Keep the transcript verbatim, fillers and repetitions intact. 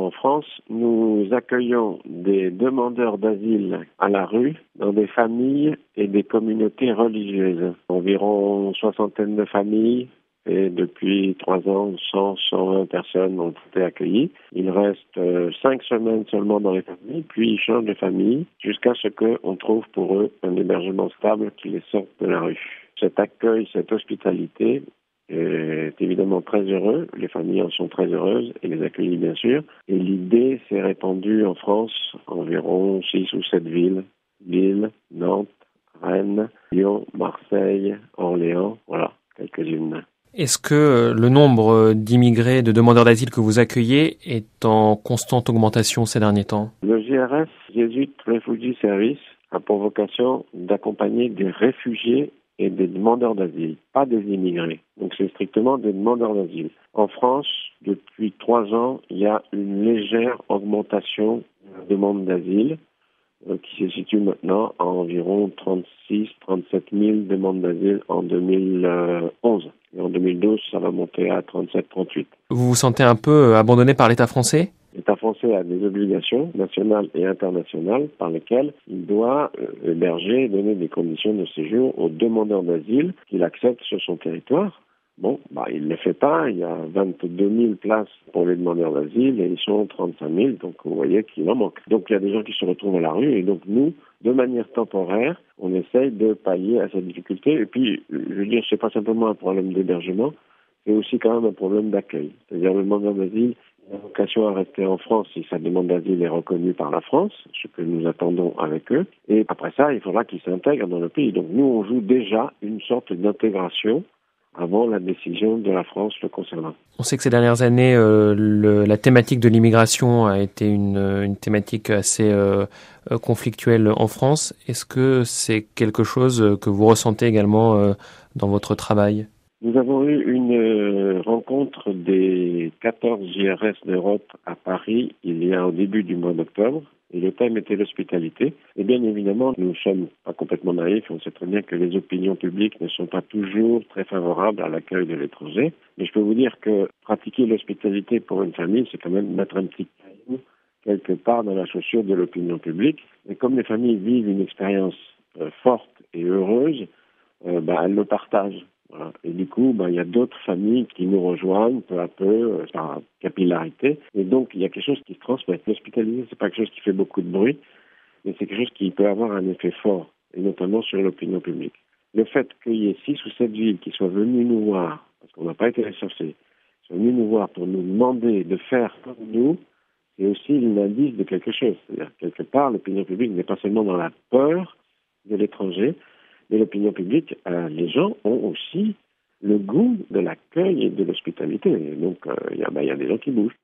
En France, nous accueillons des demandeurs d'asile à la rue dans des familles et des communautés religieuses. Environ une soixantaine de familles et depuis trois ans, cent, cent vingt personnes ont été accueillies. Il reste euh, cinq semaines seulement dans les familles, puis ils changent de famille jusqu'à ce qu'on trouve pour eux un hébergement stable qui les sorte de la rue. Cet accueil, cette hospitalité est évidemment très heureux. Les familles en sont très heureuses et les accueillir bien sûr. Et l'idée s'est répandue en France, environ six ou sept villes. Lille, Nantes, Rennes, Lyon, Marseille, Orléans, voilà, quelques-unes. Est-ce que le nombre d'immigrés, de demandeurs d'asile que vous accueillez est en constante augmentation ces derniers temps? Le J R S, Jesuit Refugee Service, a pour vocation d'accompagner des réfugiés et des demandeurs d'asile, pas des immigrés. Donc c'est strictement des demandeurs d'asile. En France, depuis trois ans, il y a une légère augmentation de la demande d'asile euh, qui se situe maintenant à environ trente-six à trente-sept mille demandes d'asile en deux mille onze. Et en deux mille douze, ça va monter à trente-sept à trente-huit. Vous vous sentez un peu abandonné par l'État français? L'État français a des obligations nationales et internationales par lesquelles il doit euh, héberger et donner des conditions de séjour aux demandeurs d'asile qu'il accepte sur son territoire. Bon, bah, il ne le fait pas. Il y a vingt-deux mille places pour les demandeurs d'asile et ils sont trente-cinq mille, donc vous voyez qu'il en manque. Donc il y a des gens qui se retrouvent à la rue et donc nous, de manière temporaire, on essaye de pallier à cette difficulté. Et puis, je veux dire, c'est pas simplement un problème d'hébergement, c'est aussi quand même un problème d'accueil. C'est-à-dire le demandeur d'asile a vocation à rester en France si sa demande d'asile est reconnue par la France, ce que nous attendons avec eux. Et après ça, il faudra qu'ils s'intègrent dans le pays. Donc nous, on joue déjà une sorte d'intégration avant la décision de la France le concernant. On sait que ces dernières années, euh, le, la thématique de l'immigration a été une, une thématique assez euh, conflictuelle en France. Est-ce que c'est quelque chose que vous ressentez également euh, dans votre travail? Nous avons eu une euh, rencontre des quatorze J R S d'Europe à Paris il y a au début du mois d'octobre. Et le thème était l'hospitalité. Et bien évidemment, nous ne sommes pas complètement naïfs. On sait très bien que les opinions publiques ne sont pas toujours très favorables à l'accueil de l'étranger. Mais je peux vous dire que pratiquer l'hospitalité pour une famille, c'est quand même mettre un petit caillou quelque part dans la chaussure de l'opinion publique. Et comme les familles vivent une expérience euh, forte et heureuse, euh, bah, elles le partagent. Voilà. Et du coup, ben, il y a d'autres familles qui nous rejoignent peu à peu euh, par capillarité. Et donc, il y a quelque chose qui se transmet. L'hospitalité, c'est pas quelque chose qui fait beaucoup de bruit, mais c'est quelque chose qui peut avoir un effet fort, et notamment sur l'opinion publique. Le fait qu'il y ait six ou sept villes qui soient venues nous voir, parce qu'on n'a pas été les chercher, soient venues nous voir pour nous demander de faire comme nous, c'est aussi l'indice de quelque chose. C'est-à-dire, quelque part, l'opinion publique n'est pas seulement dans la peur de l'étranger, mais l'opinion publique, euh, les gens ont aussi le goût de l'accueil et de l'hospitalité. Et donc, il euh, y, bah, y a des gens qui bougent.